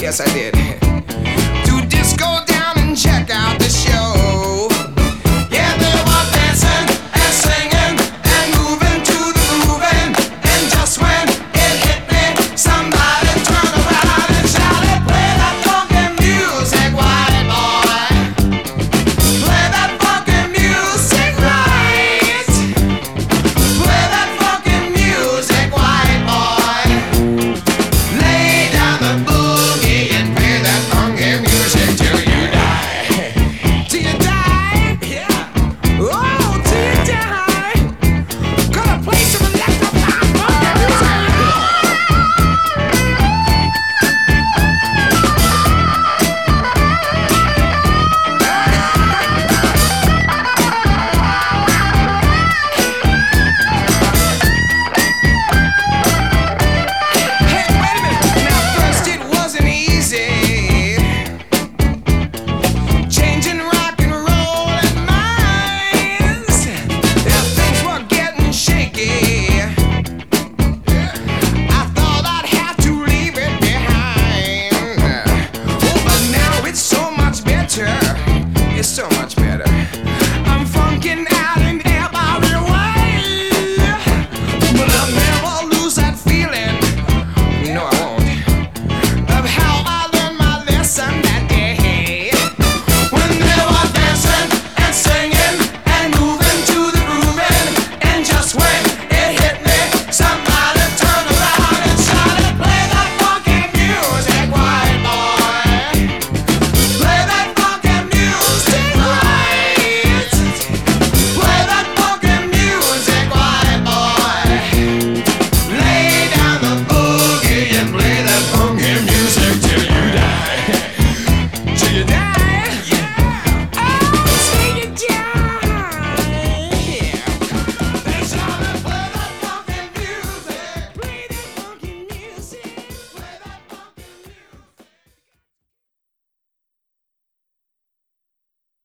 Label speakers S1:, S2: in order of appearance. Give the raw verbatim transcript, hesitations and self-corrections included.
S1: Yes, I did. To disco down and check out the show. Yeah, they were dancing and singing and moving to the grooving. And just when it hit me, somebody turned around and shouted, "Play that funky music, white boy. Play that funky music right. Play that funky music, white boy. Lay down the boogie and play that funky music till you die." Till you die? Yeah. Oh, till you die. Gonna play some electrified funky music. Hey, wait a minute. Now first it wasn't easy. Changing rock and roll and minds. Yeah, things were getting shaky. I thought I'd have to leave it behind. Oh, but now it's so much better. It's so much better. I'm funking out in every way. But I'll never lose that feeling. No, I won't. Of how I learned my lesson that day. When they were dancing and singing and moving to the grooving. And just when it hit me, somebody turned around and shouted, "Play that funky music, white boy. Play that funky music right. Play that funky music, white boy. Lay down the boogie and play that funky